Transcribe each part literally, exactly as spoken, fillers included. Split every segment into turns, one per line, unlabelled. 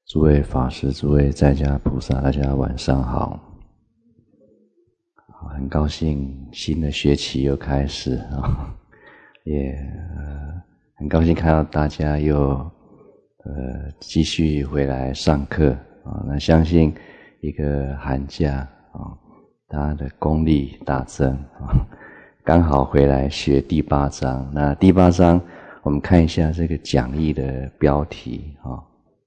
诸位法师、诸位在家菩萨，大家晚上好。很高兴新的学期又开始啊，也、呃、很高兴看到大家又呃继续回来上课啊。那相信一个寒假啊，大家的功力大增啊，刚好回来学第八章。那第八章我们看一下这个讲义的标题啊。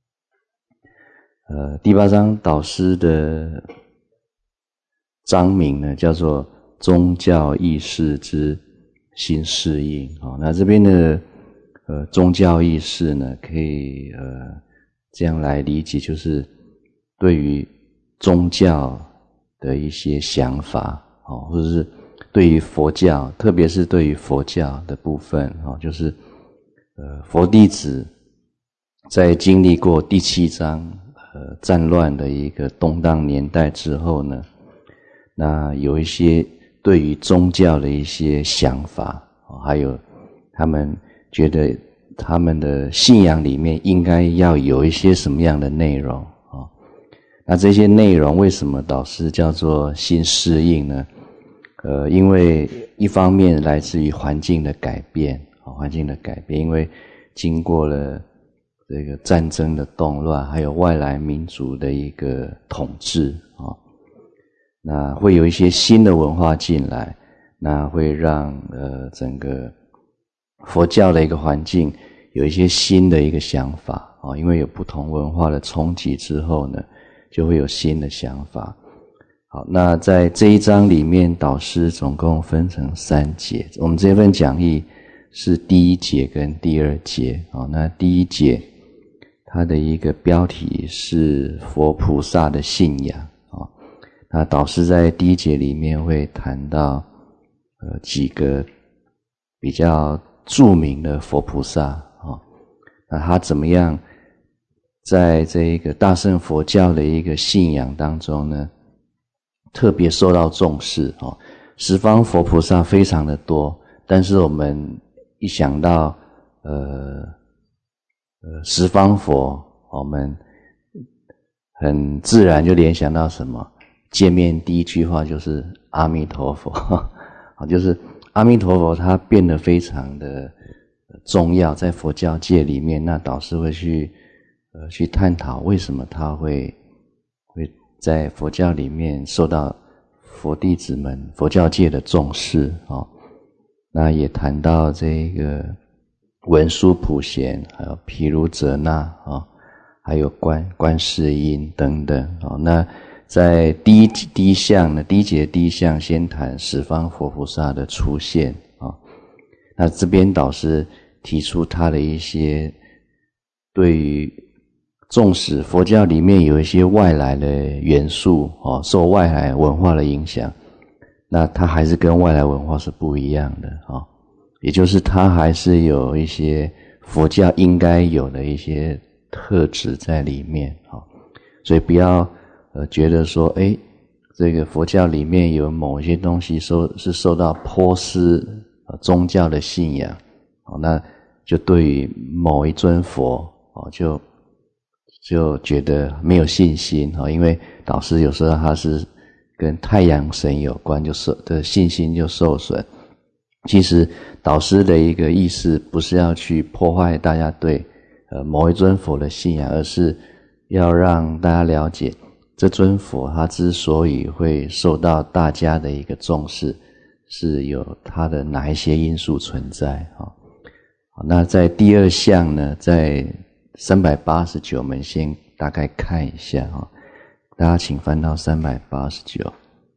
呃，第八章导师的章名呢，叫做宗教意识之新适应。哦，那这边的呃宗教意识呢，可以呃这样来理解，就是对于宗教的一些想法，哦，或者是对于佛教，特别是对于佛教的部分，哦，就是呃佛弟子在经历过第七章。呃，战乱的一个动荡年代之后呢，那有一些对于宗教的一些想法，还有他们觉得他们的信仰里面应该要有一些什么样的内容啊？那这些内容为什么导师叫做新适应呢？呃，因为一方面来自于环境的改变，环境的改变，因为经过了这个战争的动乱，还有外来民族的一个统治啊，那会有一些新的文化进来，那会让呃整个佛教的一个环境有一些新的一个想法啊，因为有不同文化的冲击之后呢，就会有新的想法。好，那在这一章里面，导师总共分成三节，我们这份讲义是第一节跟第二节啊，那第一节它的一个标题是佛菩萨的信仰啊。那导师在第一节里面会谈到呃几个比较著名的佛菩萨啊，那他怎么样在这一个大乘佛教的一个信仰当中呢，特别受到重视啊。十方佛菩萨非常的多，但是我们一想到呃呃，十方佛，我们很自然就联想到什么？见面第一句话就是阿弥陀佛，啊，就是阿弥陀佛，他变得非常的重要，在佛教界里面。那导师会去呃去探讨为什么他会会在佛教里面受到佛弟子们、佛教界的重视啊。那也谈到这个文殊普贤，还有毗卢遮那啊，还有观观世音等等啊。那在第一第一项呢，第一节第一项先谈十方佛菩萨的出现啊。那这边导师提出他的一些对于纵使佛教里面有一些外来的元素啊，受外来文化的影响，那它还是跟外来文化是不一样的啊。也就是它还是有一些佛教应该有的一些特质在里面啊，所以不要呃觉得说，诶，这个佛教里面有某一些东西受是受到波斯呃宗教的信仰，哦，那就对于某一尊佛哦就就觉得没有信心哦，因为导师有时候他是跟太阳神有关，就受的信心就受损。其实导师的一个意思不是要去破坏大家对呃某一尊佛的信仰，而是要让大家了解这尊佛他之所以会受到大家的一个重视，是有他的哪一些因素存在啊。好，那在第二项呢，在三百八十九，我们先大概看一下啊，大家请翻到三百八十九。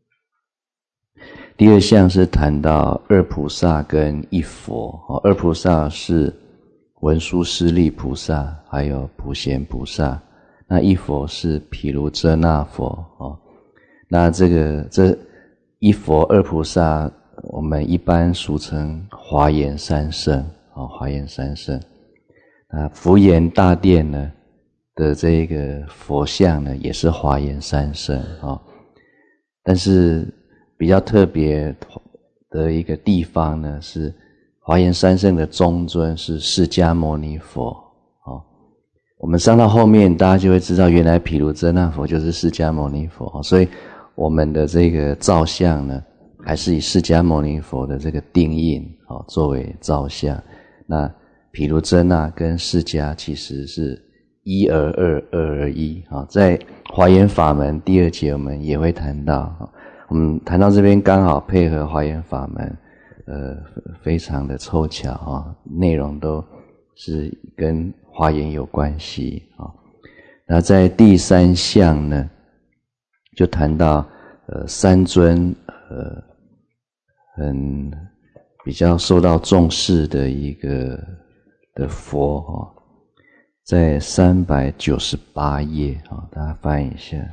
第二项是谈到二菩萨跟一佛，二菩萨是文殊师利菩萨还有普贤菩萨，那一佛是毗卢遮那佛。那这个这一佛二菩萨我们一般俗称华严三圣，华严三圣。那福严大殿呢的这个佛像呢也是华严三圣，但是比较特别的一个地方呢，是华严三圣的中尊是释迦牟尼佛， 我们上到后面，大家就会知道，原来毗卢遮那佛就是释迦牟尼佛，所以我们的这个造像呢，还是以释迦牟尼佛的这个定印作为造像。那毗卢遮那跟释迦其实是一而二，二而一。在华严法门第二节我们也会谈到，我们谈到这边刚好配合华严法门，呃，非常的凑巧啊，内容都是跟华严有关系啊。那在第三项呢，就谈到呃三尊呃很比较受到重视的一个的佛啊，在三百九十八页啊，大家翻一下，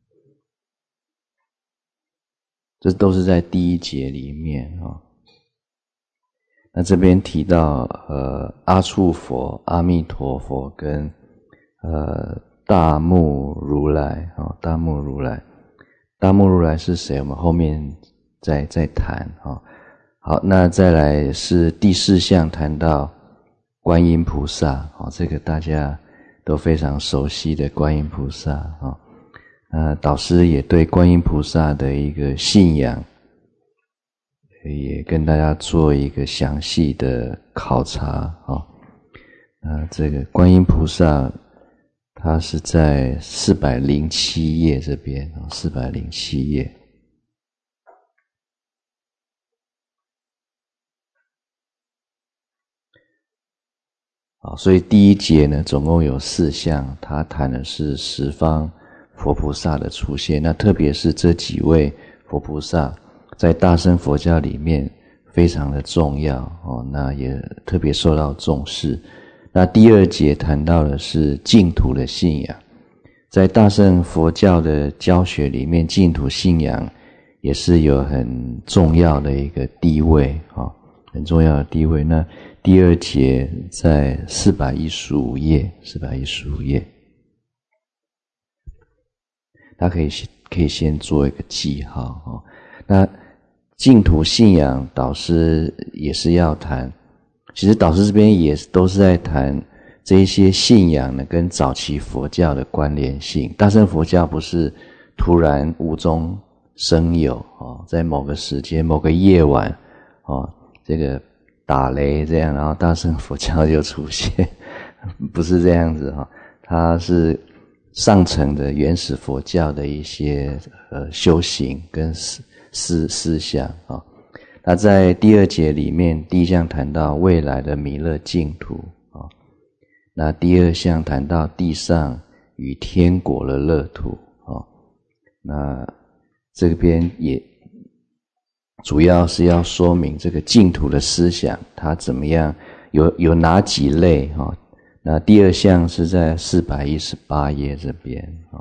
这都是在第一节里面啊。那这边提到呃阿处佛、阿弥陀佛跟呃大目如来啊、哦，大目如来，大目如来是谁？我们后面再再谈啊、哦。好，那再来是第四项谈到观音菩萨啊、哦，这个大家都非常熟悉的观音菩萨啊、哦。那导师也对观音菩萨的一个信仰，也跟大家做一个详细的考察啊。那这个观音菩萨，它是在四百零七页这边啊，四百零七页。啊，所以第一节呢，总共有四项，它谈的是十方佛菩萨的出现。那特别是这几位佛菩萨，在大乘佛教里面非常的重要哦，那也特别受到重视。那第二节谈到的是净土的信仰，在大乘佛教的教学里面，净土信仰也是有很重要的一个地位啊，很重要的地位。那第二节在四百一十五页，四百一十五页，大家可以可以先做一个记号哦。那净土信仰导师也是要谈，其实导师这边也都是在谈这一些信仰呢跟早期佛教的关联性。大乘佛教不是突然无中生有哦，在某个时间某个夜晚哦，这个打雷这样，然后大乘佛教就出现，不是这样子哈，它是上层的原始佛教的一些呃修行跟思思思想啊。那在第二节里面，第一项谈到未来的弥勒净土啊，那第二项谈到地上与天国的乐土啊，那这边也主要是要说明这个净土的思想，它怎么样，有有哪几类哈？那第二项是在四百一十八页这边啊，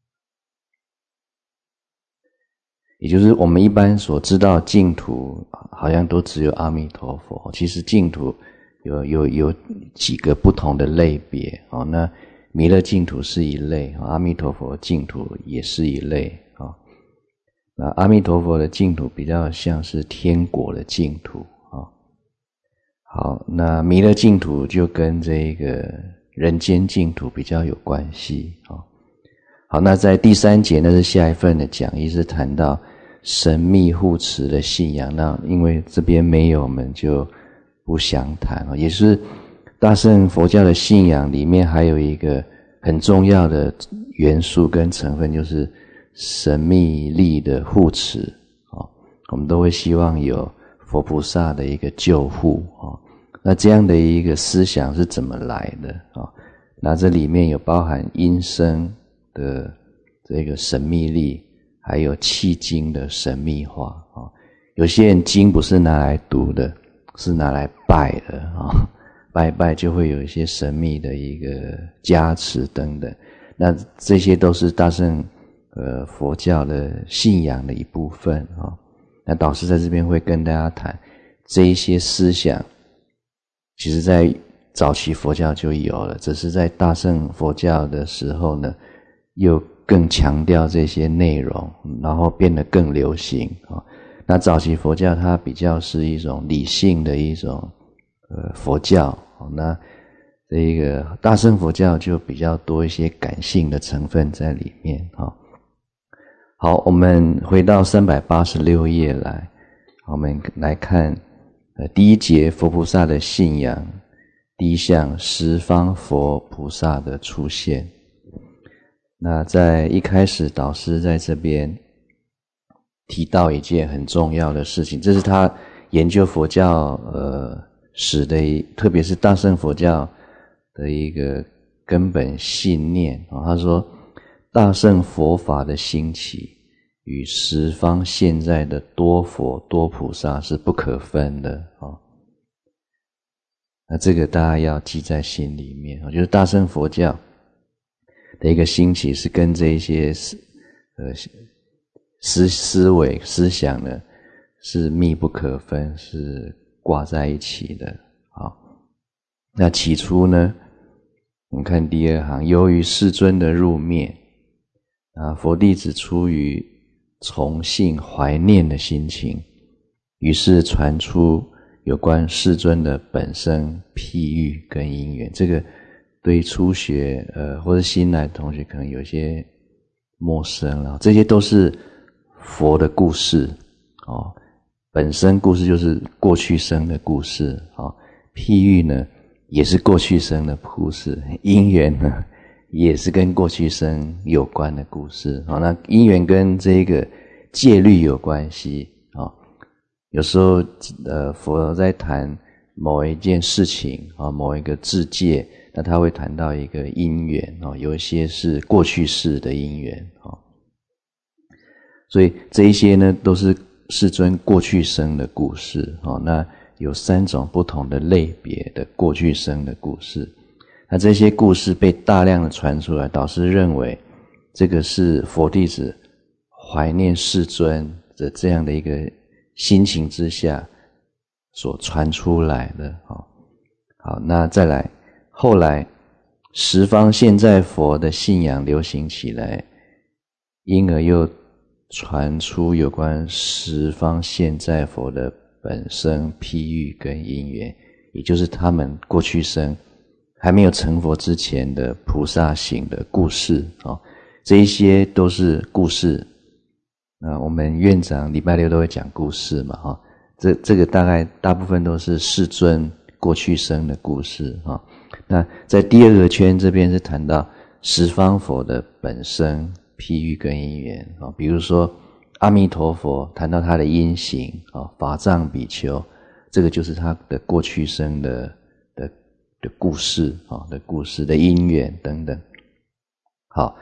也就是我们一般所知道净土，好像都只有阿弥陀佛。其实净土有有有几个不同的类别哦。那弥勒净土是一类，阿弥陀佛净土也是一类。那阿弥陀佛的净土比较像是天国的净土啊。好，那弥勒净土就跟这个人间净土比较有关系啊。好，那在第三节，那是下一份的讲义，是谈到神秘护持的信仰。那因为这边没有，我们就不详谈啊。也是大乘佛教的信仰里面还有一个很重要的元素跟成分，就是神秘力的护持啊，我们都会希望有佛菩萨的一个救护啊。那这样的一个思想是怎么来的啊？那这里面有包含音声的这个神秘力，还有契经的神秘化啊。有些人经不是拿来读的，是拿来拜的啊，拜拜就会有一些神秘的一个加持等等。那这些都是大乘呃，佛教的信仰的一部分啊、哦。那导师在这边会跟大家谈这一些思想，其实在早期佛教就有了，只是在大乘佛教的时候呢，又更强调这些内容，然后变得更流行啊、哦。那早期佛教它比较是一种理性的一种呃佛教，哦、那这个大乘佛教就比较多一些感性的成分在里面。好，我们回到三百八十六页来，我们来看呃第一节佛菩萨的信仰，第一项十方佛菩萨的出现。那在一开始导师在这边提到一件很重要的事情，这是他研究佛教呃史的一，特别是大乘佛教的一个根本信念。他说大乘佛法的兴起与十方现在的多佛多菩萨是不可分的。那这个大家要记在心里面，就是大乘佛教的一个兴起是跟这一些呃思思维思想呢是密不可分，是挂在一起的。好，那起初呢，我们看第二行，由于世尊的入灭，啊，佛弟子出于崇信怀念的心情，于是传出有关世尊的本生譬喻跟因缘。这个对初学呃或者新来的同学可能有些陌生了，这些都是佛的故事哦。本身故事就是过去生的故事哦，譬喻呢也是过去生的故事，因缘呢也是跟过去生有关的故事。好，那因缘跟这个戒律有关系。好，有时候呃佛在谈某一件事情啊，某一个智戒，那他会谈到一个因缘哦，有一些是过去世的因缘哦。所以这一些呢都是世尊过去生的故事哦。那有三种不同的类别的过去生的故事。那这些故事被大量的传出来，导师认为这个是佛弟子怀念世尊的这样的一个心情之下所传出来的。好，那再来，后来十方现在佛的信仰流行起来，因而又传出有关十方现在佛的本生譬喻跟因缘，也就是他们过去生还没有成佛之前的菩萨行的故事。这一些都是故事。那我们院长礼拜六都会讲故事嘛，这这个大概大部分都是世尊过去生的故事。那在第二个圈这边是谈到十方佛的本生譬喻跟因缘，比如说阿弥陀佛谈到他的因行，法藏比丘，这个就是他的过去生的的的故事的故事的因缘等等。好，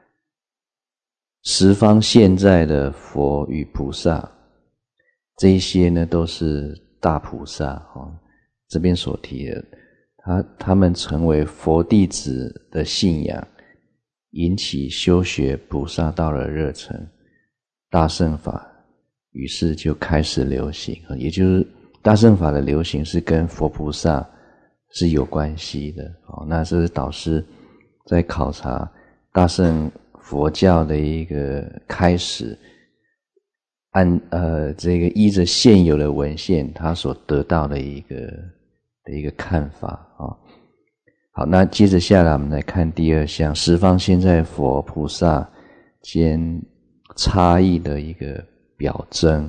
十方现在的佛与菩萨，这一些呢都是大菩萨。这边所提的，他他们成为佛弟子的信仰，引起修学菩萨道的热忱，大乘法于是就开始流行。也就是大乘法的流行是跟佛菩萨是有关系的。那这是导师在考察大乘佛教的一个开始，按呃这个依着现有的文献他所得到的一个的一个看法啊。好，那接着下来我们来看第二项，十方现在佛菩萨间差异的一个表征。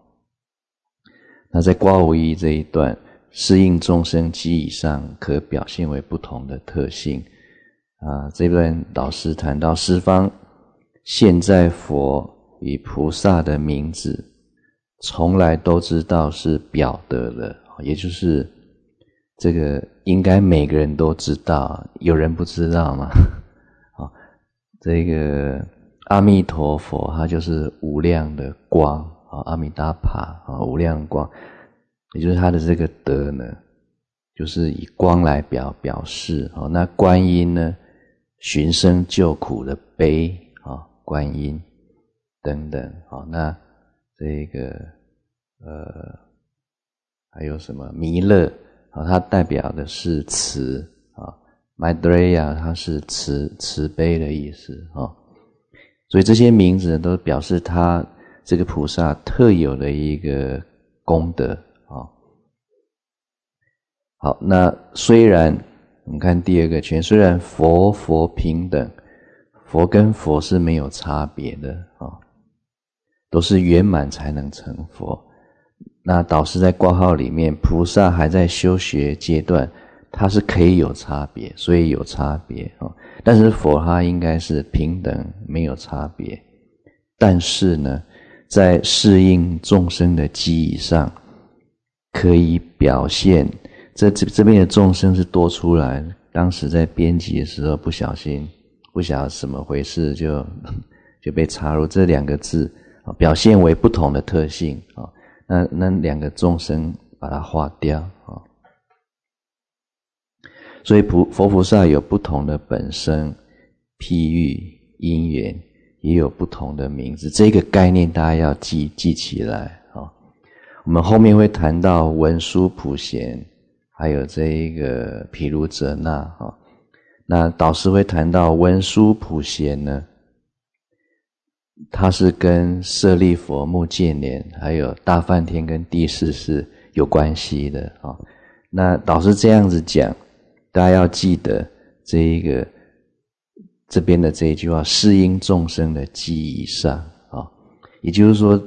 那在卦无一这一段，适应众生机以上可表现为不同的特性啊。这段导师谈到十方现在佛与菩萨的名字从来都知道是表得的，也就是这个应该每个人都知道，有人不知道吗？这个阿弥陀佛他就是无量的光，阿弥达帕，无量光，也就是他的这个德呢就是以光来表表示。那观音呢，寻声救苦的悲，观音等等。那这个呃还有什么弥勒，它代表的是慈啊 ，Maitreya 它是慈慈悲的意思啊，所以这些名字都表示他这个菩萨特有的一个功德啊。好，那虽然我们看第二个圈，虽然佛佛平等，佛跟佛是没有差别的啊，都是圆满才能成佛。那导师在挂号里面，菩萨还在修学阶段，它是可以有差别，所以有差别啊。但是佛它应该是平等，没有差别。但是呢，在适应众生的机宜上，可以表现这这这边的众生是多出来。当时在编辑的时候，不小心不晓得怎么回事，就就被插入这两个字，表现为不同的特性啊。那那两个众生把它划掉啊，所以菩佛菩萨有不同的本身、譬喻、因缘，也有不同的名字。这个概念大家要记记起来啊。我们后面会谈到文殊普贤，还有这一个毗卢遮那啊。那导师会谈到文殊普贤呢，它是跟舍利佛、目犍连还有大梵天跟帝释是有关系的啊。那导师这样子讲，大家要记得这一个这边的这一句话，适应众生的机宜上啊，也就是说，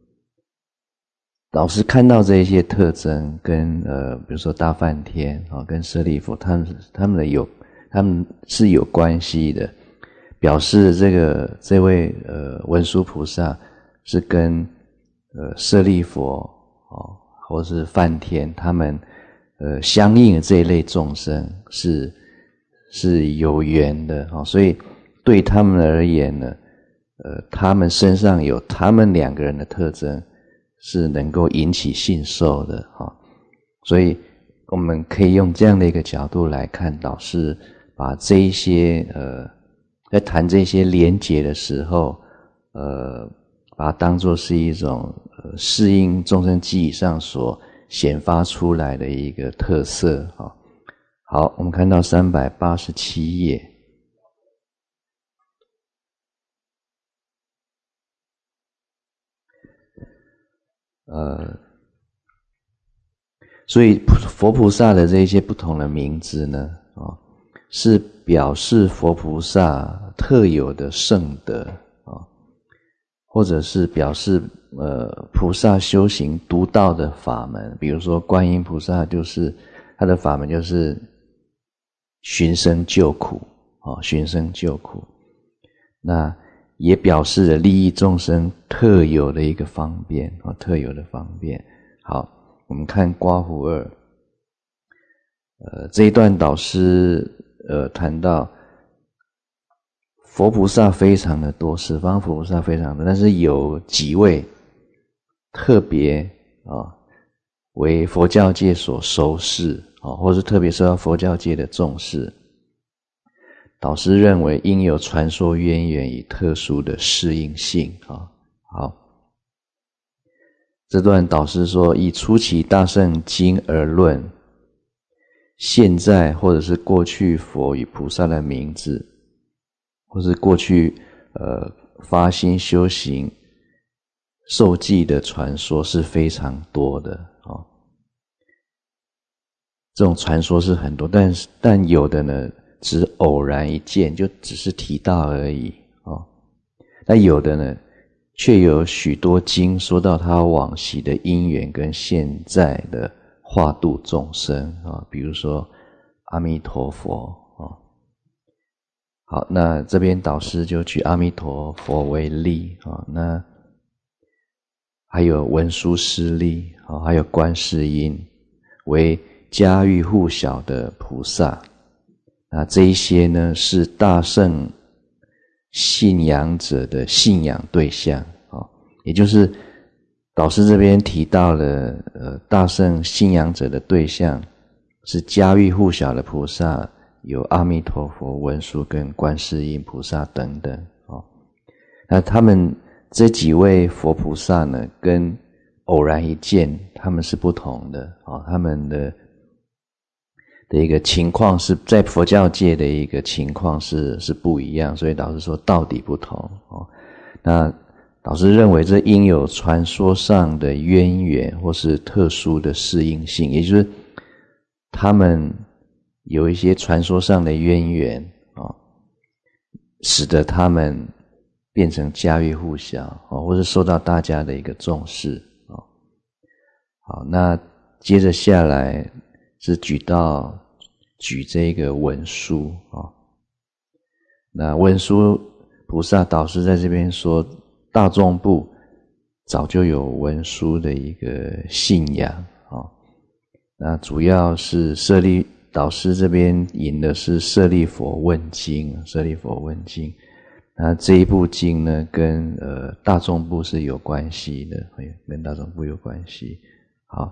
导师看到这一些特征跟呃，比如说大梵天啊，跟舍利佛，他们他们的有他们是有关系的。表示这个这位呃文殊菩萨是跟呃舍利佛哦，或是梵天他们呃相应的这一类众生是是有缘的哦，所以对他们而言呢，呃他们身上有他们两个人的特征是能够引起信受的哈、哦，所以我们可以用这样的一个角度来看，导师把这一些呃。在谈这些连结的时候，呃，把它当作是一种呃适应众生机宜上所显发出来的一个特色啊。好，我们看到三百八十七页，呃，所以佛菩萨的这一些不同的名字呢，啊，是表示佛菩萨特有的圣德啊，或者是表示呃菩萨修行独到的法门。比如说观音菩萨就是他的法门就是寻声救苦啊，寻声救苦。那也表示了利益众生特有的一个方便啊，特有的方便。好，我们看刮胡二，呃这一段导师呃谈到佛菩萨非常的多，十方佛菩萨非常多，但是有几位特别啊为佛教界所熟识啊，或是特别受到佛教界的重视。导师认为应有传说渊源与特殊的适应性啊。好，这段导师说，以初期大乘经而论，现在或者是过去佛与菩萨的名字，或是过去呃发心修行受记的传说是非常多的啊。这种传说是很多，但是但有的呢只偶然一见，就只是提到而已啊。那有的呢却有许多经说到他往昔的因缘跟现在的化度众生啊，比如说阿弥陀佛啊。好，那这边导师就举阿弥陀佛为例啊，那还有文殊师利啊，还有观世音为家喻户晓的菩萨。那这一些呢是大乘信仰者的信仰对象啊，也就是导师这边提到了呃大乘信仰者的对象是家喻户晓的菩萨，有阿弥陀佛、文殊跟观世音菩萨等等啊。那他们这几位佛菩萨呢，跟偶然一见他们是不同的啊，他们的的一个情况是在佛教界的一个情况是是不一样，所以导师说道理不同哦。那导师认为这应有传说上的渊源或是特殊的适应性，也就是他们有一些传说上的渊源啊，使得他们变成家喻户晓啊，或者受到大家的一个重视啊。好，那接着下来是举到举这个文殊啊。那文殊菩萨导师在这边说，大众部早就有文殊的一个信仰啊。那主要是舍利导师这边引的是舍利佛问经，舍利佛问经。那这一部经呢，跟呃大众部是有关系的，跟大众部有关系。好，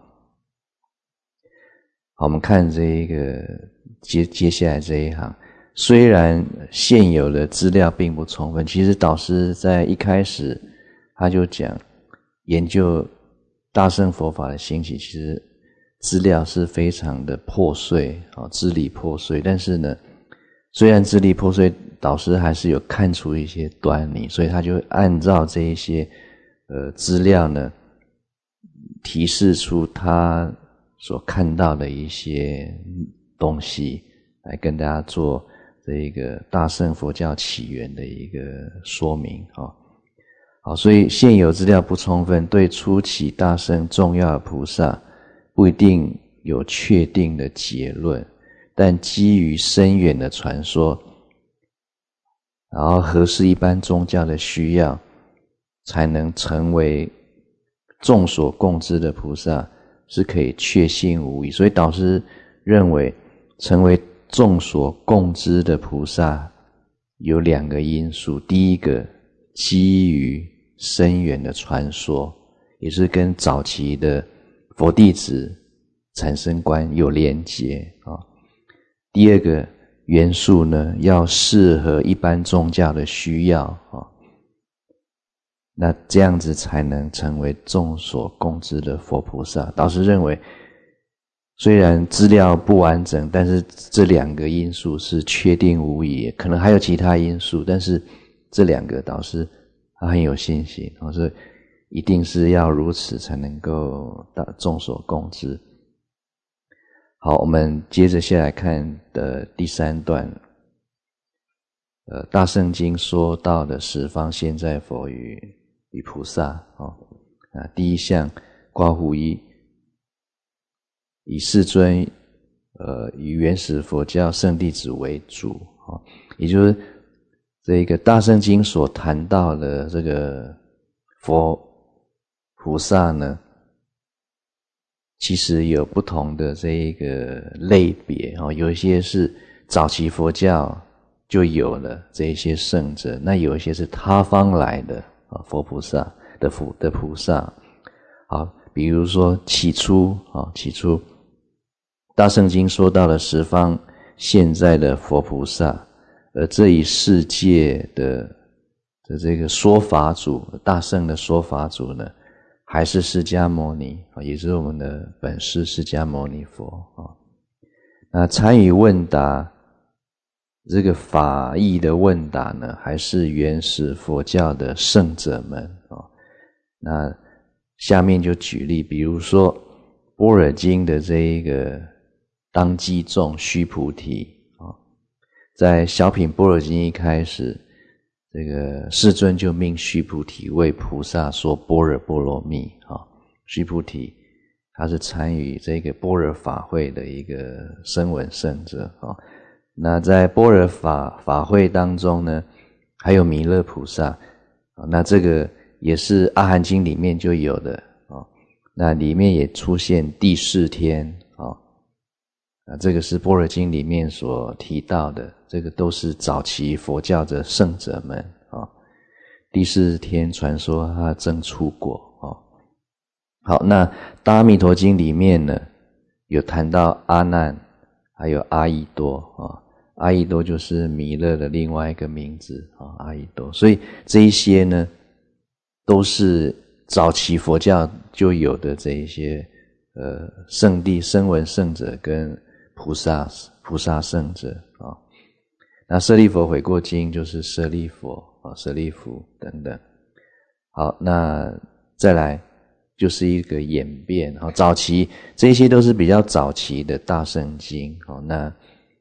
好，我们看这一个接接下来这一行，虽然现有的资料并不充分，其实导师在一开始他就讲，研究大乘佛法的兴起，其实资料是非常的破碎啊，支离破碎。但是呢，虽然支离破碎，导师还是有看出一些端倪，所以他就按照这一些呃资料呢，提示出他所看到的一些东西，来跟大家做这一个大乘佛教起源的一个说明啊。好，所以现有资料不充分，对初期大乘重要的菩萨不一定有确定的结论，但基于深远的传说，然后合适一般宗教的需要，才能成为众所共知的菩萨，是可以确信无疑。所以导师认为，成为众所共知的菩萨有两个因素。第一个，基于深远的传说，也是跟早期的佛弟子产生观有连结啊。第二个元素呢，要适合一般宗教的需要啊。那这样子才能成为众所共知的佛菩萨。导师认为，虽然资料不完整，但是这两个因素是确定无疑，可能还有其他因素，但是这两个导师他很有信心，所以一定是要如此才能够众所共知。好，我们接着下来看的第三段，呃，大乘经说到的十方现在佛与与菩萨哦，啊，第一项刮胡一，以世尊呃以原始佛教圣弟子为主哦，也就是这个大乘经所谈到的这个佛菩萨呢，其实有不同的这一个类别哦，有一些是早期佛教就有了这一些圣者，那有一些是他方来的啊，佛菩萨的佛的菩萨。好，比如说起初啊，起初大乘经说到了十方现在的佛菩萨，而这一世界的的这个说法主，大乘的说法主呢，还是释迦牟尼，也是我们的本师释迦牟尼佛。那参与问答这个法义的问答呢，还是原始佛教的圣者们。那下面就举例，比如说般若经的这一个当机众须菩提，在小品般若经一开始，这个世尊就命须菩提为菩萨说般若波罗蜜啊。须菩提他是参与这个般若法会的一个声闻圣者啊。那在般若法法会当中呢，还有弥勒菩萨啊，那这个也是阿含经里面就有的啊。那里面也出现第四天啊，啊这个是般若经里面所提到的，这个都是早期佛教的圣者们啊。第四天传说他证出果啊。好，那大阿弥陀经里面呢，有谈到阿难，还有阿逸多啊。阿逸多就是弥勒的另外一个名字啊，阿逸多。所以这一些呢，都是早期佛教就有的这一些呃圣地声闻圣者跟菩萨菩萨圣者啊。那舍利佛悔过经就是舍利佛啊，舍利弗等等。好，那再来就是一个演变啊，早期这些都是比较早期的大乘经哦。那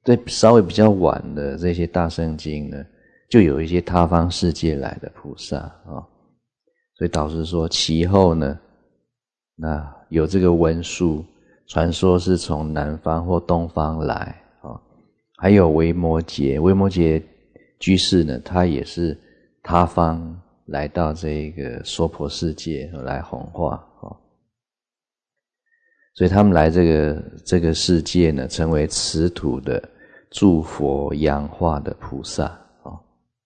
对稍微比较晚的这些大圣经呢，就有一些他方世界来的菩萨啊、哦，所以导师说其后呢，那有这个文殊，传说是从南方或东方来啊、哦，还有维摩诘，维摩诘居士呢，他也是他方来到这个娑婆世界来弘化啊、哦，所以他们来这个这个世界呢，成为此土的诸佛扬化的菩萨啊、哦。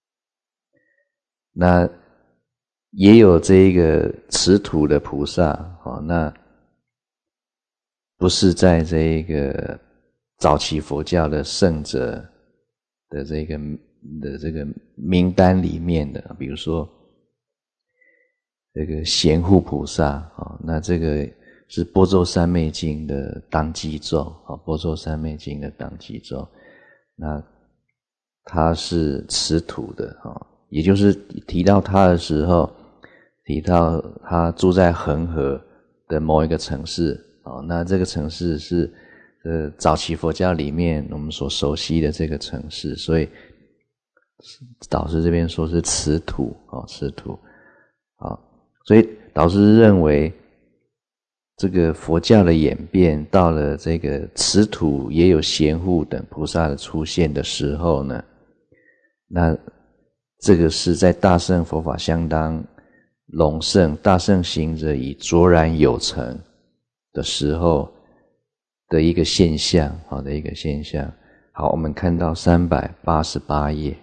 那也有这个此土的菩萨啊、哦，那不是在这个早期佛教的圣者的这个的这个名单里面的，比如说这个贤护菩萨啊、哦，那这个是般舟三昧经的当机咒啊，般舟三昧经的当机咒，那他是此土的啊、哦，也就是提到他的时候，提到他住在恒河的某一个城市啊、哦，那这个城市是呃早期佛教里面我们所熟悉的这个城市，所以导师这边说是此土啊、哦，此土啊、哦，所以导师认为这个佛教的演变到了这个此土也有贤护等菩萨的出现的时候呢，那这个是在大乘佛法相当隆盛，大乘行者已卓然有成的时候的一个现象，好的一个现象。好，我们看到三百八十八页。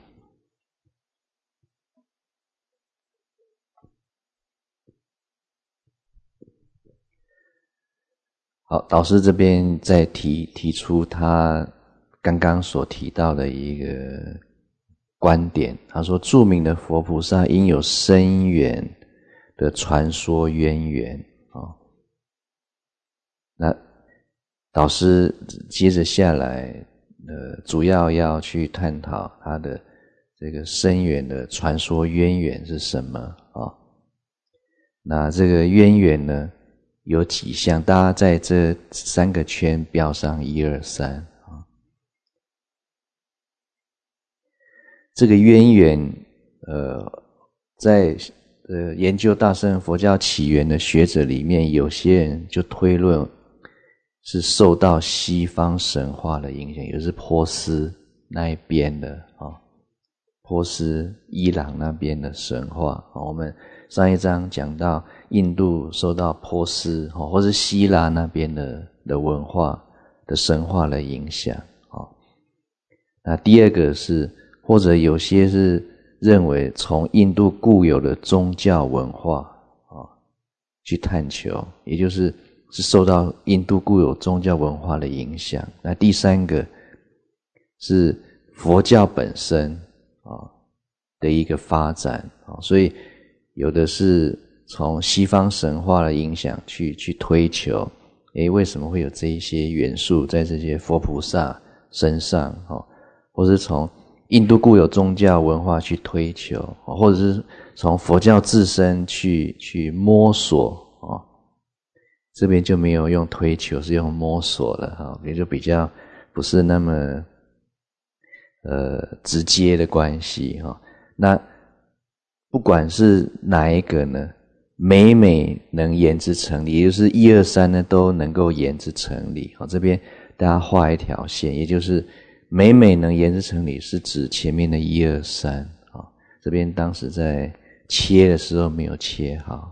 好，导师这边再提提出他刚刚所提到的一个观点，他说著名的佛菩萨应有深远的传说渊源啊、哦。那导师接着下来，呃，主要要去探讨他的这个深远的传说渊源是什么啊、哦？那这个渊源呢？有几项，大家在这三个圈标上一二三啊。这个渊源，呃，在呃研究大乘佛教起源的学者里面，有些人就推论是受到西方神话的影响，也就是波斯那一边的啊，波斯、伊朗那边的神话。我们上一章讲到印度受到波斯或是希腊那边的的文化的神话的影响。那第二个是，或者有些是认为从印度固有的宗教文化去探求，也就是是受到印度固有宗教文化的影响。那第三个是佛教本身的一个发展，所以有的是从西方神话的影响去去推求，诶，为什么会有这一些元素在这些佛菩萨身上，或是从印度固有宗教文化去推求，或者是从佛教自身去去摸索，这边就没有用推求，是用摸索了，也就比较不是那么呃直接的关系。那不管是哪一个呢，每每能言之成理，也就是一二三呢都能够言之成理。好，这边大家画一条线，也就是每每能言之成理是指前面的一二三。好，这边当时在切的时候没有切好。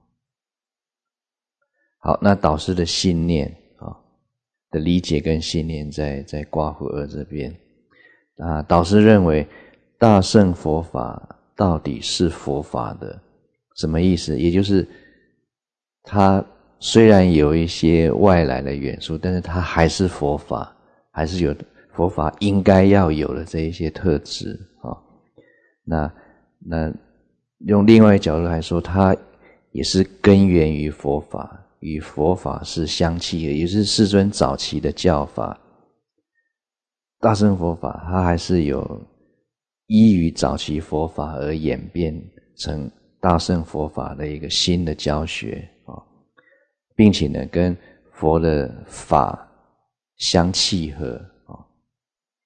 好，那导师的信念啊的理解跟信念在在刮胡二这边啊，导师认为大乘佛法到底是佛法的什么意思？也就是它虽然有一些外来的元素，但是它还是佛法，还是有佛法应该要有的这一些特质啊。那那用另外一个角度来说，它也是根源于佛法，与佛法是相契的，也就是世尊早期的教法。大乘佛法它还是有依于早期佛法而演变成大乘佛法的一个新的教学，并且呢跟佛的法相契合。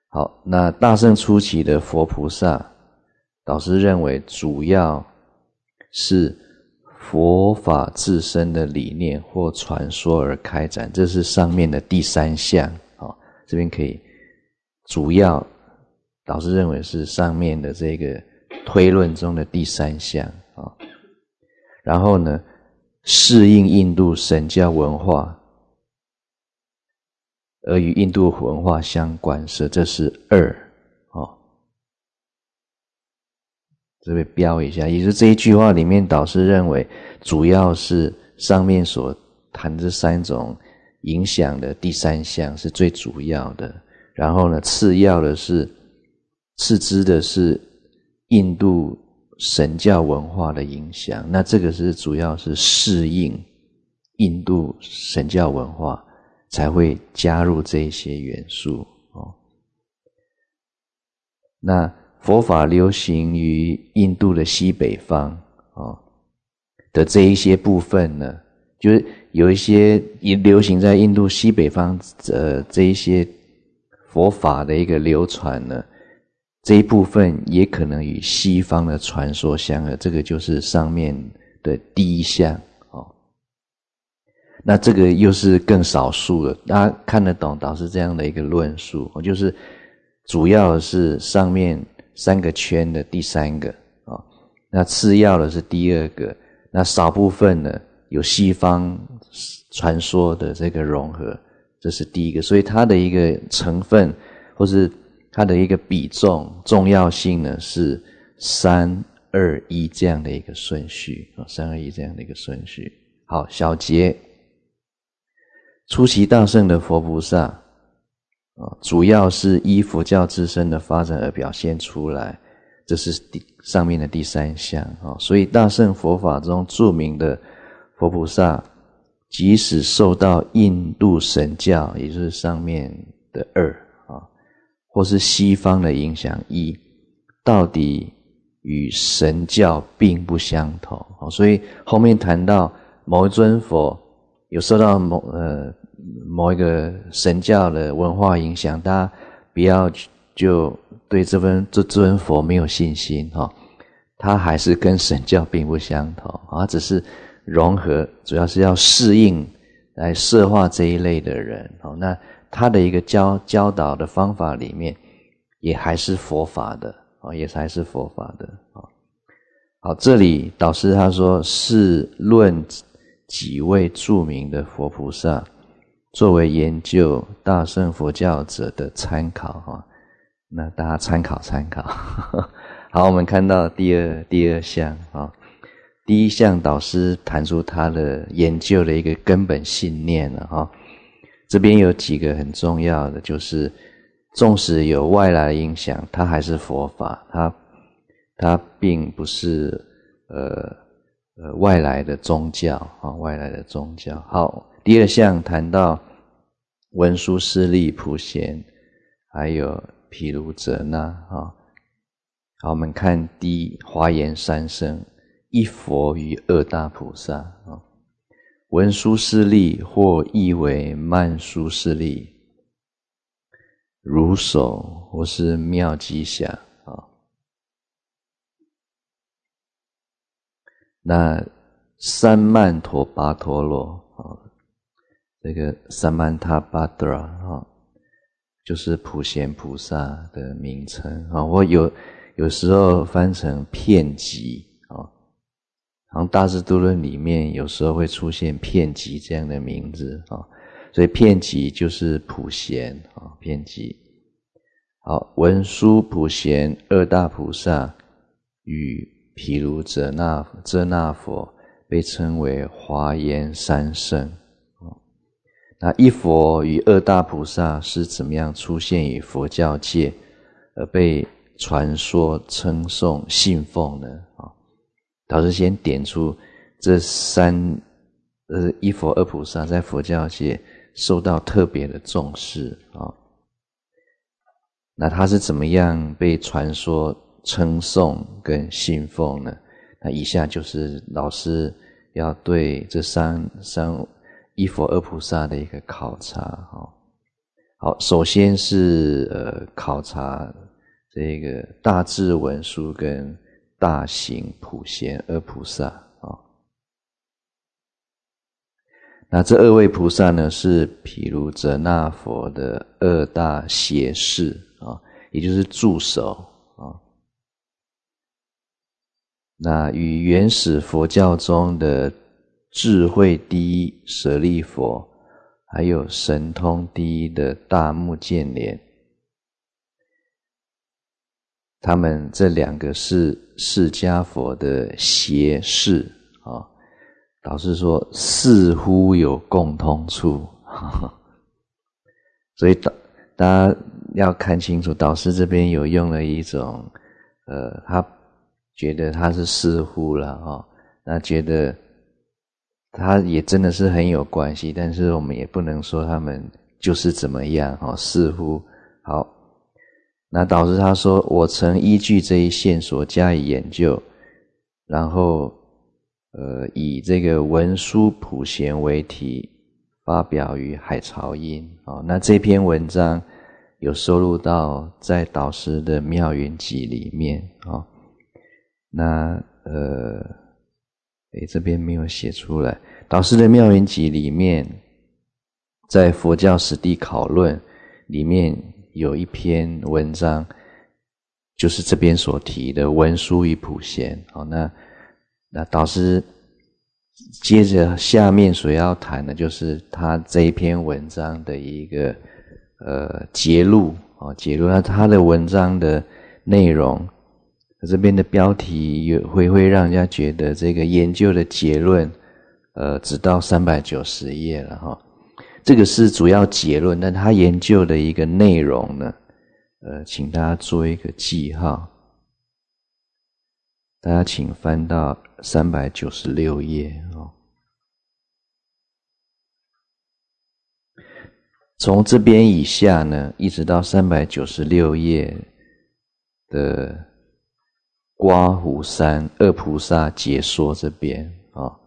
好，那大乘初期的佛菩萨，导师认为主要是佛法自身的理念或传说而开展，这是上面的第三项。好，这边可以主要导师认为是上面的这个推论中的第三项。然后呢，适应印度神教文化而与印度文化相关涉，这是二。哦，这边标一下，也就是这一句话里面导师认为主要是上面所谈这三种影响的第三项是最主要的，然后呢次要的是次之的是印度神教文化的影响，那这个是主要是适应印度神教文化才会加入这一些元素。哦，那佛法流行于印度的西北方哦的这一些部分呢，就是有一些流行在印度西北方呃这一些佛法的一个流传呢，这一部分也可能与西方的传说相合，这个就是上面的第一项。哦，那这个又是更少数的，大家看得懂导师这样的一个论述，就是主要是上面三个圈的第三个，哦，那次要的是第二个，那少部分呢有西方传说的这个融合，这是第一个，所以它的一个成分或是它的一个比重重要性呢是三二一这样的一个顺序，三二一这样的一个顺序。好，小结，初期大乘的佛菩萨主要是依佛教自身的发展而表现出来，这是第上面的第三项。所以大乘佛法中著名的佛菩萨，即使受到印度神教，也就是上面的二，或是西方的影响一，到底与神教并不相同。所以后面谈到某一尊佛有受到某呃某一个神教的文化影响，大家不要就对这尊这尊佛没有信心哈，它还是跟神教并不相同，它只是融合，主要是要适应来摄化这一类的人。那他的一个教教导的方法里面，也还是佛法的，也还是佛法的。好，这里导师他说是论几位著名的佛菩萨，作为研究大乘佛教者的参考，那大家参考参考。好，我们看到第二第二项，第一项导师谈出他的研究的一个根本信念了。这边有几个很重要的，就是纵使有外来的影响，它还是佛法，它它并不是呃呃外来的宗教啊，外来的宗教。好，第二项谈到文殊师利普贤，还有毗卢遮那啊。好，我们看第一华严三圣，一佛与二大菩萨啊。文殊师利或译为曼殊师利、如手或是妙吉祥啊。那三曼陀巴陀罗啊，这个三曼他巴德拉啊，就是普贤菩萨的名称啊。我有有时候翻成遍集啊。好像大智度论里面有时候会出现遍集这样的名字啊，所以遍集就是普贤啊，遍集。好，文殊普贤二大菩萨与毗卢遮那遮那佛被称为华严三圣。那一佛与二大菩萨是怎么样出现于佛教界而被传说称颂信奉呢？导师先点出这三呃一佛二菩萨在佛教界受到特别的重视啊。那他是怎么样被传说称颂跟信奉呢？那以下就是老师要对这三三一佛二菩萨的一个考察。 好，首先是呃考察这个大智文殊跟大行普贤二菩萨啊、哦。那这二位菩萨呢，是毗卢遮那佛的二大胁侍啊、哦，也就是助手啊、哦。那与原始佛教中的智慧第一舍利佛，还有神通第一的大目犍连，他们这两个是释迦佛的胁侍啊。导师说似乎有共通处，所以大家要看清楚，导师这边有用了一种呃，他觉得他是似乎啦齁，那觉得他也真的是很有关系，但是我们也不能说他们就是怎么样齁，似乎好。那导师他说，我曾依据这一线索加以研究，然后呃，以这个文殊普贤为题，发表于海潮音哦。那这篇文章有收录到在导师的妙云集里面哦。那呃，诶，这边没有写出来。导师的妙云集里面，在佛教史地考论里面有一篇文章，就是这边所提的文殊与普贤。好，那那导师接着下面所要谈的就是他这一篇文章的一个呃节录啊，节录。那他的文章的内容，这边的标题也会会让人家觉得这个研究的结论，呃，只到三百九十页了哈。这个是主要结论，但他研究的一个内容呢，呃，请大家做一个记号。大家请翻到三百九十六页哦。从这边以下呢，一直到三百九十六页的刮胡山二菩萨解说这边啊、哦，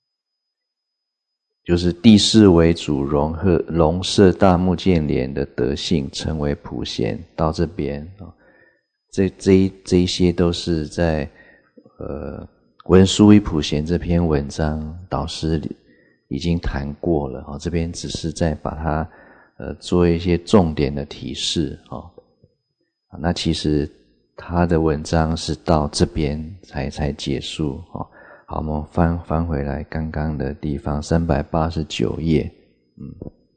就是第四为主融合容摄大目犍连的德性，成为普贤。到这边啊、哦，这这这一些都是在呃文殊与普贤这篇文章导师已经谈过了啊、哦，这边只是在把它呃做一些重点的提示啊、哦。那其实他的文章是到这边才才结束哦。好，我们翻翻回来刚刚的地方，三百八十九页，嗯，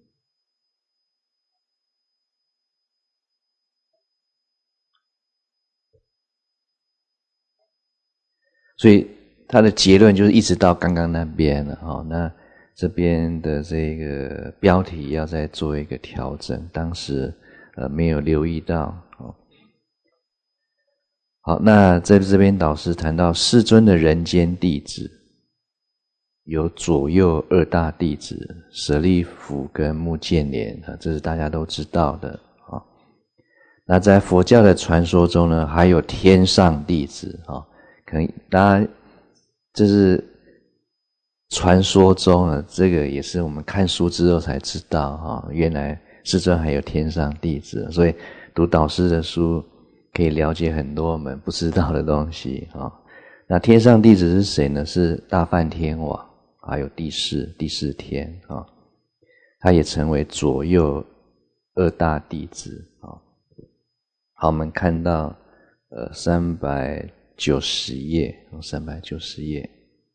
所以他的结论就是一直到刚刚那边了哦。那这边的这个标题要再做一个调整，当时呃没有留意到哦。好，那在这边导师谈到世尊的人间弟子有左右二大弟子，舍利弗跟目犍连，这是大家都知道的啊。那在佛教的传说中呢，还有天上弟子啊，可能大家这是传说中啊，这个也是我们看书之后才知道啊，原来世尊还有天上弟子，所以读导师的书可以了解很多我们不知道的东西啊。那天上弟子是谁呢？是大梵天王，还有第四第四天啊，他也成为左右二大弟子啊。好，我们看到呃三百九十页，三百九十页。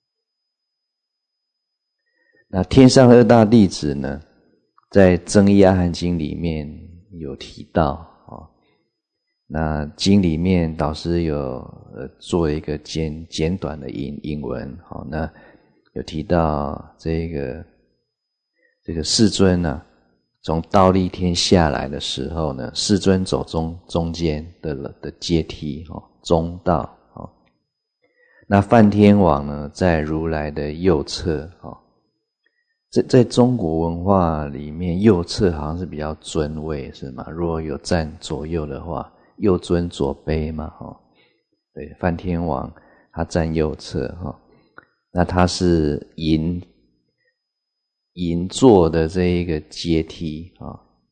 那天上二大弟子呢，在增一阿含经里面有提到啊。那经里面导师有呃做一个简简短的引引文，好，那有提到这个这个世尊呢、啊，从忉利天下来的时候呢，世尊走中中间的的阶梯哦，中道哦。那梵天王呢，在如来的右侧哦。在在中国文化里面，右侧好像是比较尊位，是吗？如果有站左右的话，右尊左卑嘛，哈。对，梵天王他站右侧哈，那他是银银座的这一个阶梯啊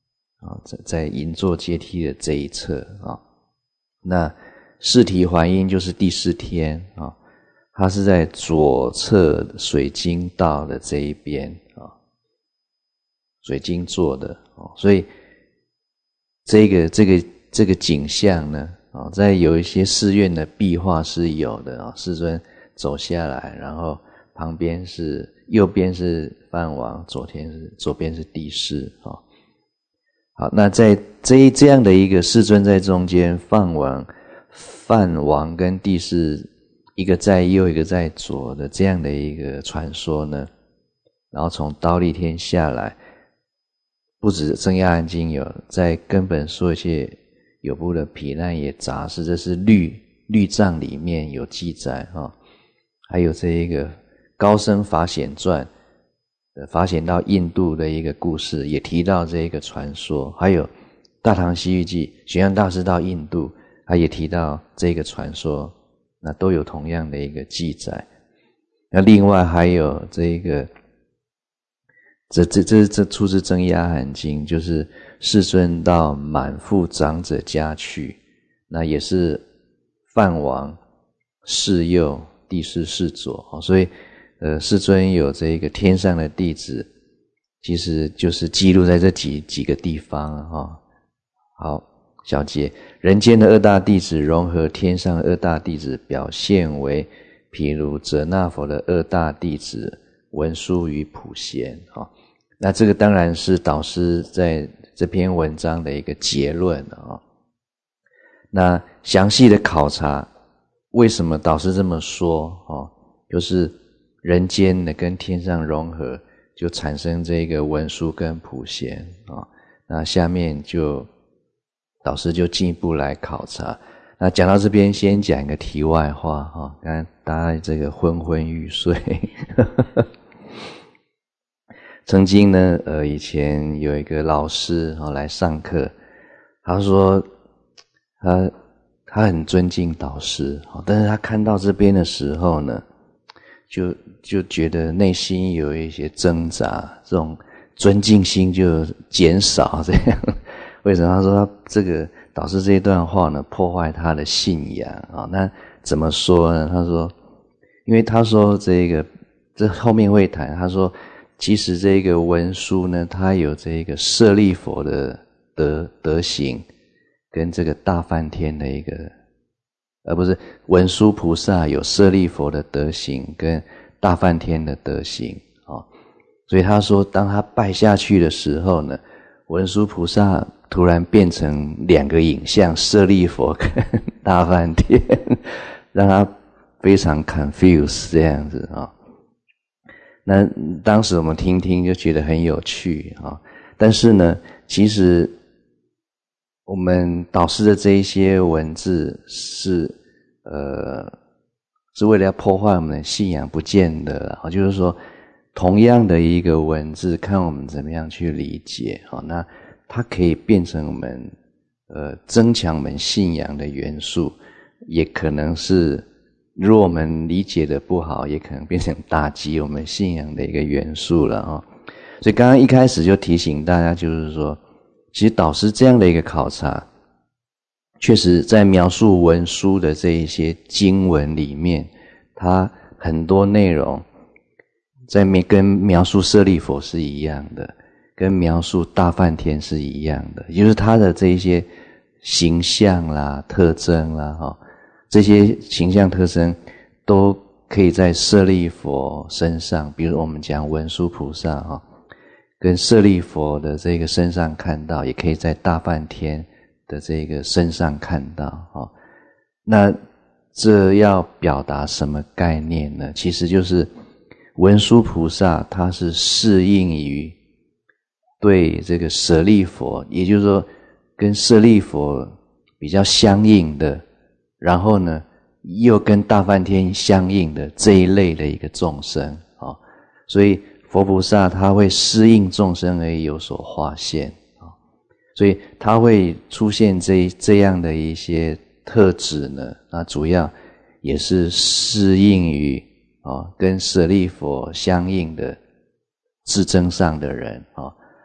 啊，在在银座阶梯的这一侧啊。那四体还阴就是第四天啊，它是在左侧水晶道的这一边啊，水晶做的啊，所以这个这个这个景象呢啊，在有一些寺院的壁画是有的啊，世尊走下来，然后旁边是右边是梵王，左边是左边是帝释啊。好，那在这这样的一个世尊在中间，梵王、梵王跟帝释一个在右，一个在左的这样的一个传说呢，然后从忉利天下来，不止《增伽含经》有，在根本说切有部的毗难耶杂事，这是律律藏里面有记载哈、哦，还有这一个高僧法显传。法显到印度的一个故事也提到这一个传说，还有大唐西域记玄奘大师到印度他也提到这个传说，那都有同样的一个记载。那另外还有这个这这这这出自增伽含经，就是世尊到满腹长者家去，那也是梵王、世佑、帝释、世佐，所以呃，世尊有这个天上的弟子，其实就是记录在这几几个地方啊、哦。好，小节，人间的二大弟子融合天上的二大弟子，表现为譬如舍那佛的二大弟子文殊与普贤啊、哦。那这个当然是导师在这篇文章的一个结论啊、哦。那详细的考察，为什么导师这么说哦？就是人间的跟天上融合，就产生这个文殊跟普贤啊、哦。那下面就导师就进一步来考察。那讲到这边，先讲一个题外话哈、哦，刚才大家这个昏昏欲睡。曾经呢，呃，以前有一个老师哦来上课，他说他他很尊敬导师，但是他看到这边的时候呢，就就觉得内心有一些挣扎，这种尊敬心就减少这样。为什么？他说他这个导师这一段话呢，破坏他的信仰啊。那怎么说呢？他说，因为他说这个这后面会谈，他说其实这个文殊呢，他有这个舍利佛的德德行，跟这个大梵天的一个，而不是文殊菩萨有舍利佛的德行跟大梵天的德行啊。所以他说，当他拜下去的时候呢，文殊菩萨突然变成两个影像，舍利佛跟大梵天，让他非常 confused 这样子啊。那当时我们听听就觉得很有趣啊，但是呢，其实我们导师的这一些文字是呃是为了要破坏我们的信仰，不见得啊，就是说同样的一个文字，看我们怎么样去理解啊，那它可以变成我们呃增强我们信仰的元素，也可能是如果我们理解的不好，也可能变成打击我们信仰的一个元素了啊。所以刚刚一开始就提醒大家，就是说其实导师这样的一个考察，确实在描述文殊的这一些经文里面，它很多内容在跟描述舍利佛是一样的，跟描述大梵天是一样的，也就是它的这一些形象啦、特征啦，哈，这些形象特征都可以在舍利佛身上，比如我们讲文殊菩萨哈，跟舍利佛的这个身上看到，也可以在大梵天的这个身上看到哈。那这要表达什么概念呢？其实就是文殊菩萨他是适应于对这个舍利佛，也就是说跟舍利佛比较相应的，然后呢又跟大梵天相应的这一类的一个众生啊，所以佛菩萨他会适应众生而有所化现啊，所以他会出现这这样的一些特质呢，那主要也是适应于啊跟舍利佛相应的自证上的人啊。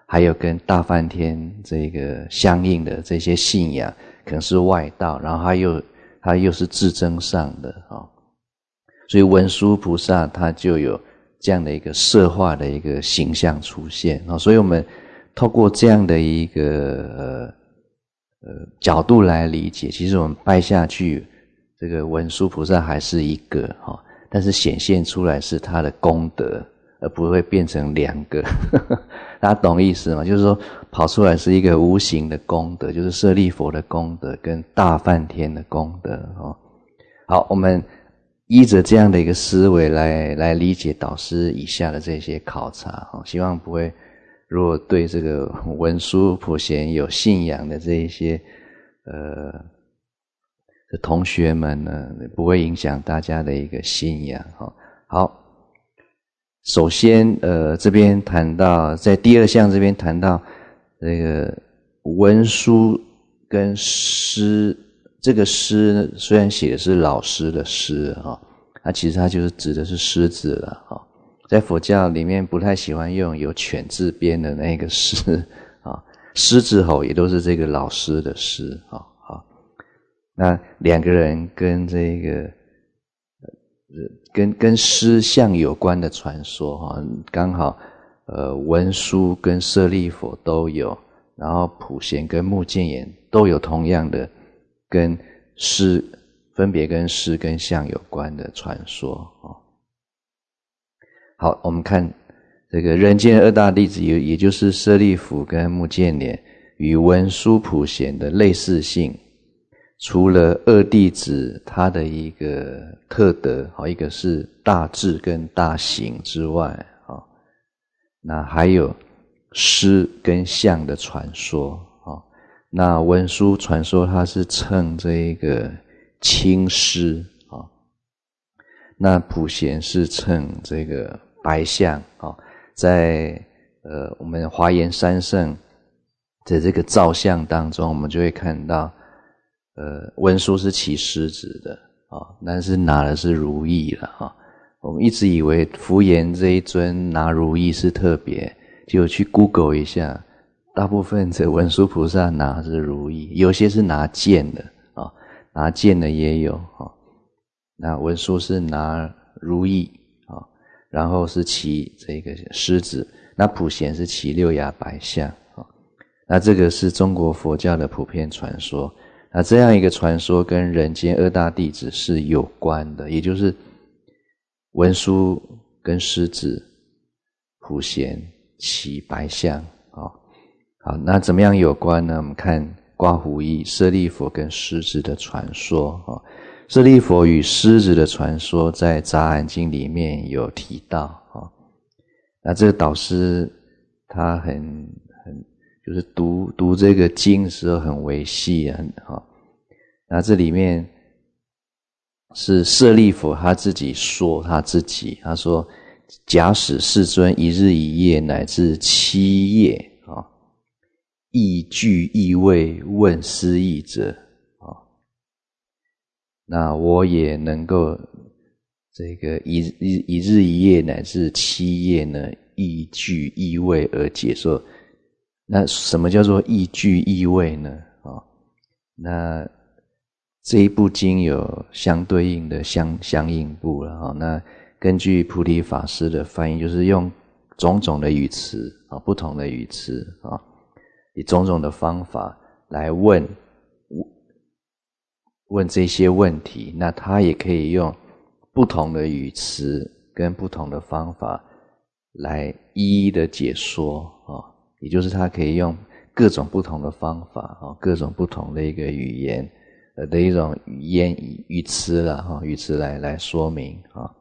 还有跟大梵天这个相应的这些信仰，可能是外道，然后他又他又是自增上的啊，所以文殊菩萨他就有这样的一个摄化的一个形象出现啊，所以我们透过这样的一个呃呃角度来理解，其实我们拜下去，这个文殊菩萨还是一个哈，但是显现出来是他的功德，而不会变成两个。大家懂意思吗？就是说跑出来是一个无形的功德，就是舍利弗的功德跟大梵天的功德哦。好，我们依着这样的一个思维来来理解导师以下的这些考察哦，希望不会，如果对这个文殊普贤有信仰的这一些呃的同学们呢，不会影响大家的一个信仰哦。好。首先呃这边谈到在第二项这边谈到这个文殊跟师，这个师虽然写的是老师的师啊，那其实它就是指的是狮子了啊。在佛教里面不太喜欢用有犬字边的那个狮啊，狮子吼也都是这个老师的师啊。好，那两个人跟这个跟跟狮象有关的传说哈，刚好呃文殊跟舍利弗都有，然后普贤跟目犍连都有同样的跟狮分别跟狮跟象有关的传说哦。好，我们看这个人间二大弟子，也也就是舍利弗跟目犍连与文殊普贤的类似性。除了二弟子他的一个特德，一个是大智跟大行之外，那还有狮跟象的传说。那文殊传说他是称这个青狮，那普贤是称这个白象。在呃我们华严三圣的这个造像当中，我们就会看到呃，文殊是骑狮子的啊、哦，但是拿的是如意了哈、哦。我们一直以为福岩这一尊拿如意是特别，结果去 Google 一下，大部分的文殊菩萨拿的是如意，有些是拿剑的啊、哦，拿剑的也有啊、哦。那文殊是拿如意啊、哦，然后是骑这个狮子，那普贤是骑六牙白象啊、哦。那这个是中国佛教的普遍传说。那这样一个传说跟人间二大弟子是有关的，也就是文殊跟狮子，普贤骑白象。好，好，那怎么样有关呢？我们看刮胡一舍利弗跟狮子的传说。舍利弗与狮子的传说在杂含经里面有提到。那这个导师他很很就是读读这个经的时候很维系啊，哈。那这里面是舍利弗他自己说他自己，他说：假使世尊一日一夜乃至七夜啊，亦具意味问思义者啊，那我也能够这个一一一日一夜乃至七夜呢，亦具意味而解说。那什么叫做意具意味呢？哦，那这一部经有相对应的相相应部了。哦，那根据菩提法师的翻译，就是用种种的语词啊，不同的语词啊，以种种的方法来问问这些问题。那他也可以用不同的语词跟不同的方法来一一的解说啊。也就是他可以用各种不同的方法，各种不同的一个语言的一种语言语词啦，语词来来说明。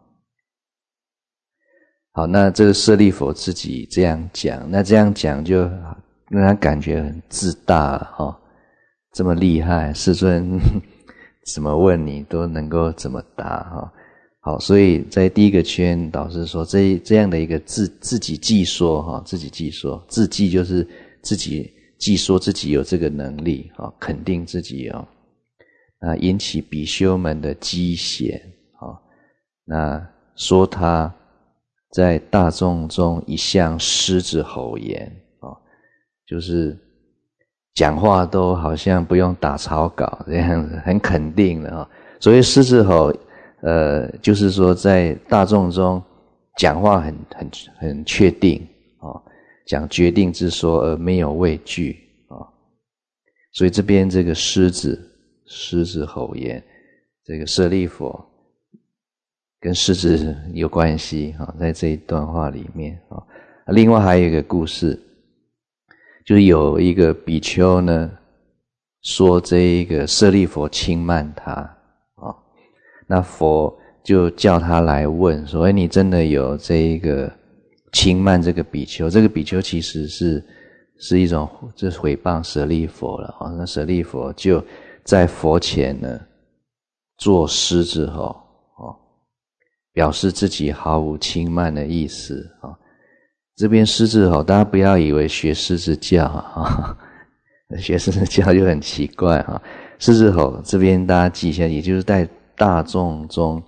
好，那这个舍利弗自己这样讲，那这样讲就让他感觉很自大了，这么厉害，世尊怎么问你都能够怎么答。好，所以在第一个圈，导师说这这样的一个自自己记说哈，自己记说，自记就是自己记说自己有这个能力啊，肯定自己有，那引起比丘们的讥嫌啊，那说他在大众中一向狮子吼言啊， 就是讲话都好像不用打草稿这样子，很肯定的啊。所谓狮子吼，呃，就是说在大众中讲话很很很确定啊，讲决定之说而没有畏惧啊。所以这边这个狮子，狮子吼言，这个舍利弗跟狮子有关系啊，在这一段话里面啊。另外还有一个故事，就是有一个比丘呢，说这一个舍利弗轻慢他啊，那佛就叫他来问说：“哎，你真的有这一个轻慢这个比丘？这个比丘其实是是一种就是毁谤舍利弗了啊。那舍利弗就在佛前呢做狮子吼啊，表示自己毫无轻慢的意思啊。这边狮子吼，大家不要以为学狮子叫啊，学狮子叫就很奇怪啊。狮子吼这边大家记一下，也就是在大众中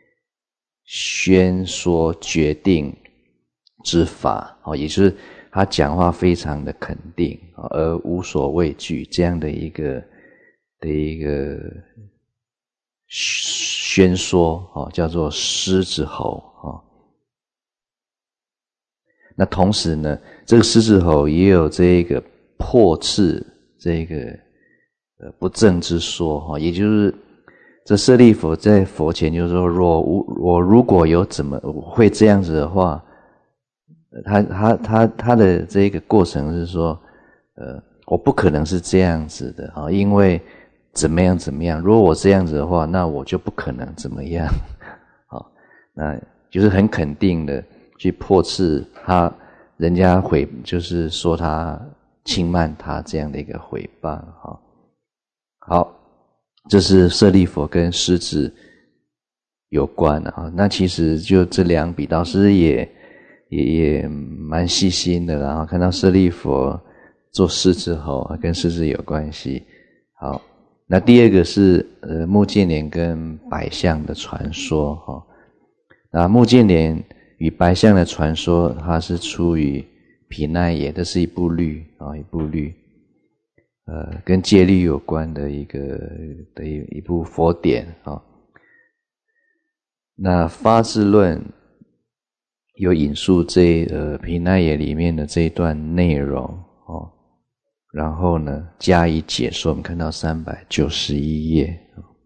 宣说决定之法，也就是他讲话非常的肯定而无所畏惧，这样的一个的一个宣说叫做狮子吼。那同时呢，这个狮子吼也有这个破斥这个呃不正之说，也就是这舍利弗在佛前就说，若我如果有怎么会这样子的话，他他他他的这个过程是说，呃，我不可能是这样子的啊，因为怎么样怎么样，如果我这样子的话，那我就不可能怎么样，好，那就是很肯定的去破斥他，人家毁就是说他轻慢他这样的一个毁谤，好，好。这是舍利弗跟狮子有关的啊，那其实就这两笔，导师也也也蛮细心的啦，然后看到舍利弗做狮子吼，跟狮子有关系。好，那第二个是呃目犍连跟白象的传说哈。那目犍连与白象的传说，它是出于毗奈耶，这是一部律啊，一部律。呃，跟戒律有关的一个的一一部佛典啊、哦。那发智论有引述这呃毗奈耶里面的这一段内容哦，然后呢加以解说。我们看到三百九十一页。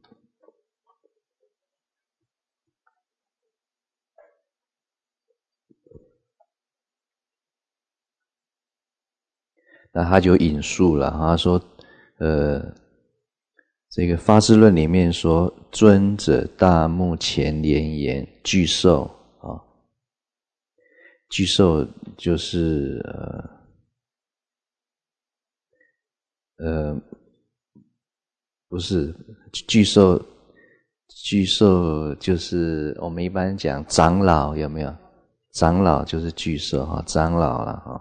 那他就引述了，他说，呃，这个发智论里面说，尊者大目犍连言，具受啊，具受就是呃呃，不是具受，具受就是我们一般讲长老有没有？长老就是具受哈，长老了哈。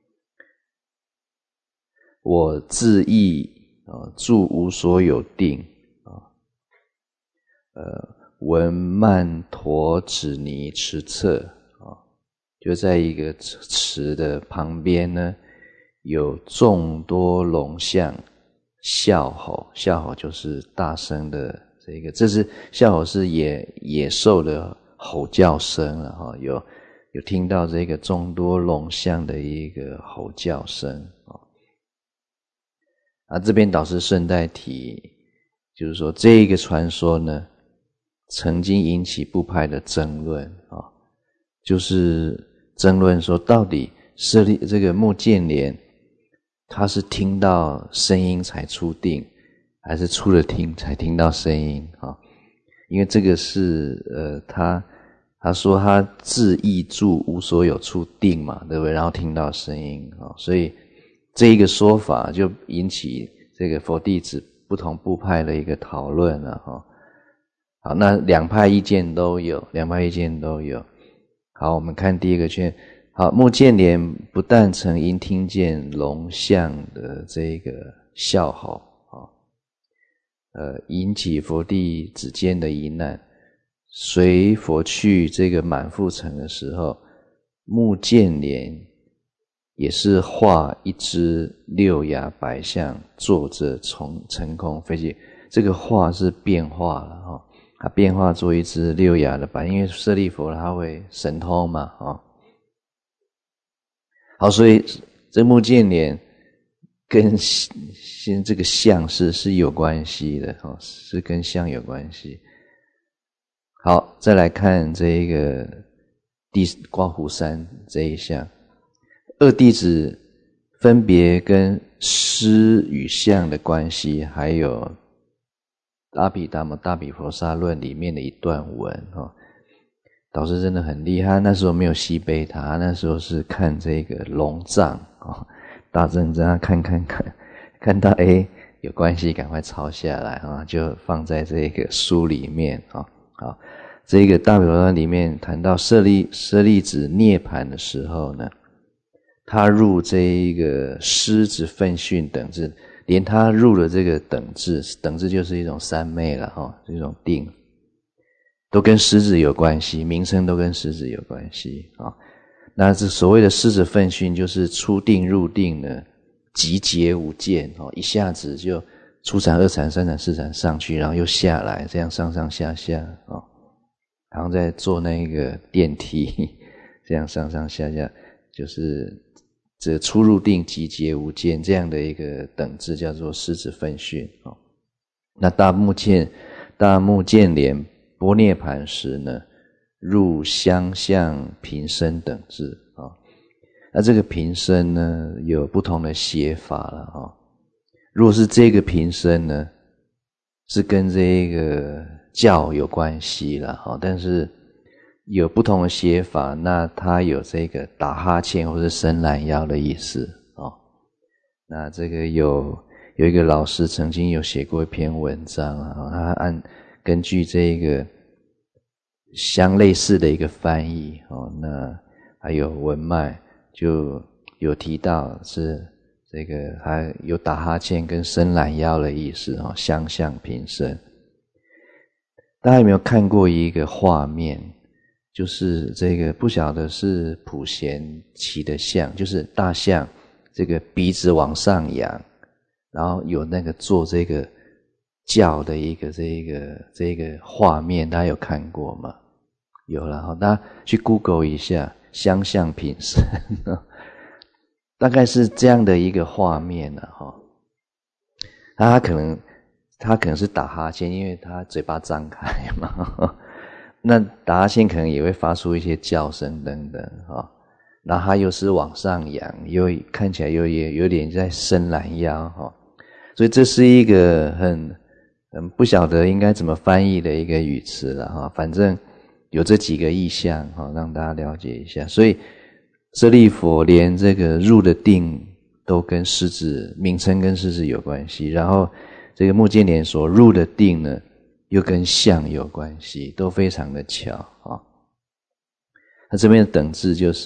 我自意啊，住无所有定啊，呃，闻曼陀指尼池侧啊，就在一个池的旁边呢，有众多龙象啸吼，啸吼就是大声的这个，这是啸吼是野野兽的吼叫声了哈，有有听到这个众多龙象的一个吼叫声啊。啊，这边导师顺带提，就是说这一个传说呢，曾经引起部派的争论啊，就是争论说到底舍利这个目犍连，他是听到声音才出定，还是出了听才听到声音啊？因为这个是呃，他他说他自意住无所有处定嘛，对不对？然后听到声音啊，所以。这一个说法就引起这个佛弟子不同部派的一个讨论了哈。好，那两派意见都有，两派意见都有。好，我们看第一个圈。好，目犍连不但曾因听见龙象的这个啸吼啊，呃，引起佛弟子间的疑难，随佛去这个满腹城的时候，目犍连也是画一只六牙白象坐着从腾空飞去，这个化是变化了哈、哦，它变化做一只六牙的白，因为舍利弗他会神通嘛啊、哦。好，所以这目犍连跟先这个象是是有关系的哦，是跟象有关系。好，再来看这一个第刮胡山这一项，二弟子分别跟诗与象的关系，还有阿毗达摩大毗婆沙论里面的一段文哦。导师真的很厉害，那时候没有西贝塔，那时候是看这个龙藏哦，大正真他看看看，看到诶有关系，赶快抄下来啊、哦，就放在这个书里面啊、哦。好，这个大毗婆沙里面谈到舍利舍利子涅槃的时候呢，他入这一个狮子奋训等至，连他入了这个等至，等至就是一种三昧了哈、哦，一种定。都跟狮子有关系，名称都跟狮子有关系啊、哦。那这所谓的狮子奋训，就是出定入定呢，即结无间哦，一下子就初禅、二禅、三禅、四禅上去，然后又下来，这样上上下下啊、哦，然后再坐那个电梯，这样上上下下，就是这出入定即结无间这样的一个等至，叫做狮子奋训哦。那大目犍大目犍连般涅槃时呢，入相相平生等至啊、哦。那这个平生呢，有不同的写法了啊、哦。如果是这个平生呢，是跟这个教有关系了哈、哦，但是有不同的写法，那它有这个打哈欠或者伸懒腰的意思哦。那这个有有一个老师曾经有写过一篇文章啊，他按根据这个相类似的一个翻译哦，那还有文脉就有提到是这个还有打哈欠跟伸懒腰的意思哦，相向平生。大家有没有看过一个画面？就是这个不晓得是普贤骑的象，就是大象这个鼻子往上扬，然后有那个做这个叫的一个这个这个画面，大家有看过吗？有了哈，大家去 Google 一下相向平生，大概是这样的一个画面了哈。他可能他可能是打哈欠，因为他嘴巴张开嘛。那打哈欠可能也会发出一些叫声等等哈，然后他又是往上扬，又看起来又也有点在伸懒腰哈，所以这是一个很很不晓得应该怎么翻译的一个语词了哈，反正有这几个意象哈，让大家了解一下。所以舍利弗连这个入的定都跟狮子名称跟狮子有关系，然后这个目犍连所入的定呢，又跟象有关系，都非常的巧啊。那这边的等至就是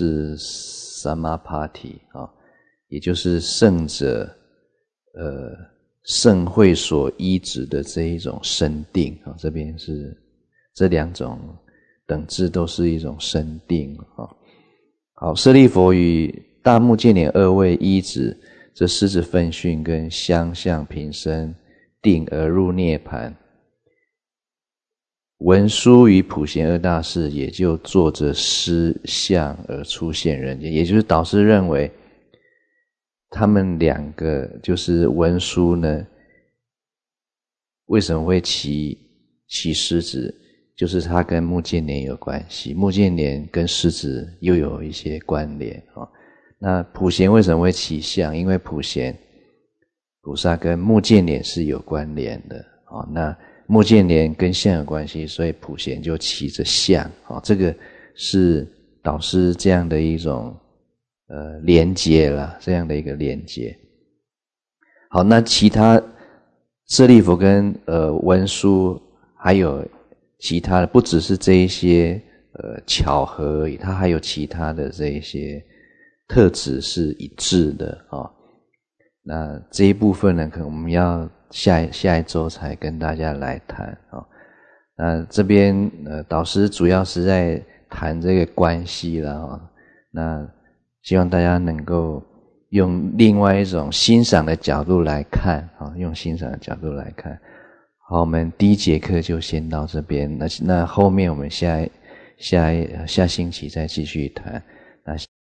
Samapati 啊，也就是圣者呃圣会所依止的这一种深定啊。这边是这两种等至都是一种深定啊。好，舍利弗与大目犍连二位依止这狮子奋训跟相向平生定而入涅槃。文殊与普贤二大士也就坐着狮象而出现人间，也就是导师认为他们两个就是文殊呢，为什么会骑骑狮子，就是他跟目犍连有关系，目犍连跟狮子又有一些关联啊。那普贤为什么会骑象？因为普贤菩萨跟目犍连是有关联的啊。那目犍连跟象有关系，所以普贤就骑着象啊，这个是导师这样的一种呃连结啦，这样的一个连结。好，那其他舍利弗跟呃文殊还有其他的，不只是这一些呃巧合而已，它还有其他的这一些特质是一致的啊。那这一部分呢，可能我们要下一下一周才跟大家来谈啊。那这边呃导师主要是在谈这个关系啦啊。那希望大家能够用另外一种欣赏的角度来看啊，用欣赏的角度来看。好，我们第一节课就先到这边，那那后面我们下下下星期再继续谈。那